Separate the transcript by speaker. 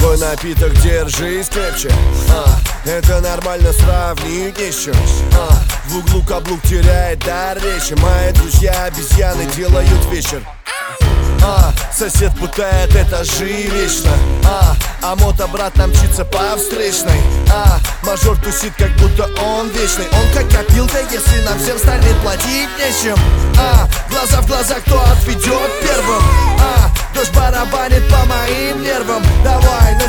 Speaker 1: Свой напиток держись крепче, это нормально сравнить не с чем. В углу каблук теряет дар речи. Мои друзья обезьяны делают вечер. Сосед путает этажи вечно. А мотобрат нам мчится по встречной. Мажор тусит, как будто он вечный. Он как копилка, если нам всем станет платить нечем. Глаза в глаза, кто отведет первым. Дождь барабанит по моим нервам. Давай,